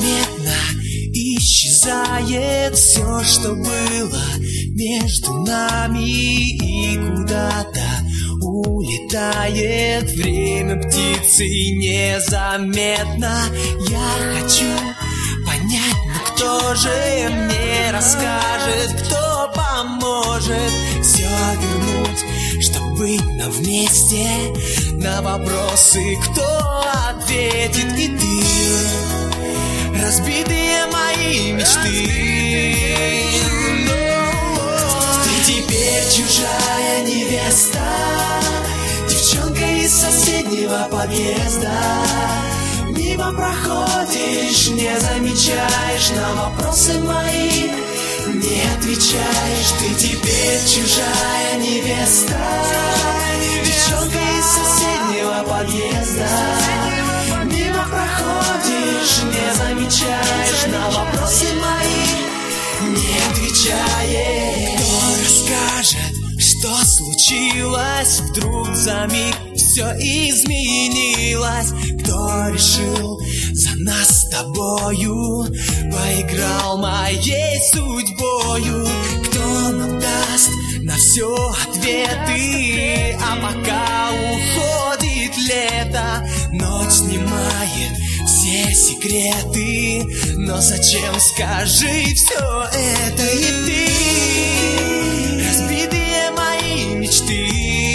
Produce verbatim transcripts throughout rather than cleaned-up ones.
Незаметно исчезает все, что было между нами, и куда-то улетает время птицей незаметно. Я хочу понять, но кто же мне расскажет, кто поможет все вернуть, чтобы быть нам вместе. На вопросы кто ответит? И ты, разбитые мои мечты. Ты теперь чужая невеста, девчонка из соседнего подъезда. Мимо проходишь, не замечаешь, на вопросы мои не отвечаешь. Ты теперь чужая невеста, девчонка из соседнего подъезда. Мимо проходишь, не замечаешь, на вопросы мои не отвечаешь. Кто расскажет, что случилось? Вдруг за миг все изменилось. Кто решил за нас с тобою, поиграл моей судьбою? Кто нам даст на все ответы? А пока уходит лето, ночь снимает все секреты. Но зачем, скажи, все это? И ты, разбитые мои мечты.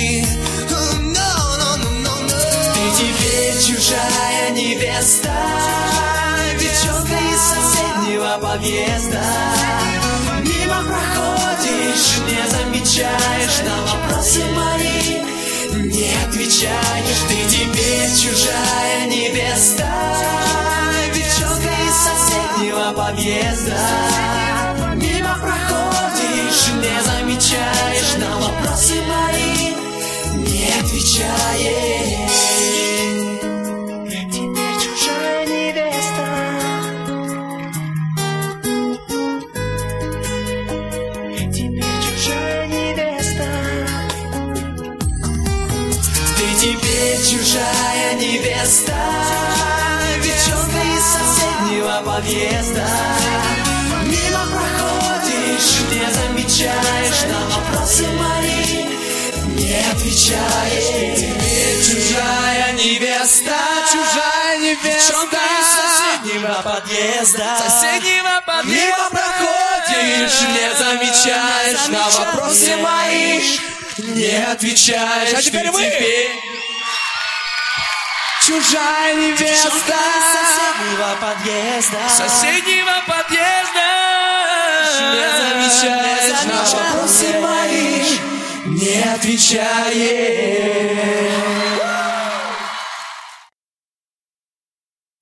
Чужая невеста, девчонка из соседнего подъезда. Мимо проходишь, не замечаешь, на вопросы мои не отвечаешь. Ты теперь чужая невеста, девчонка из соседнего подъезда. Мимо проходишь, не замечаешь, на вопросы мои не отвечаешь. Теперь чужая невеста, девчонка из соседнего подъезда. Мимо проходишь, не замечаешь, на вопросы мои не отвечаешь. Теперь чужая невеста, чужая невеста, девчонка из соседнего подъезда. Соседнего подъезда. Мимо проходишь, не замечаешь, на вопросы мои не отвечаешь. А теперь вы! Чужая невеста соседнего подъезда. Соседнего подъезда. Не замечаешь, на вопросы мои не отвечаешь.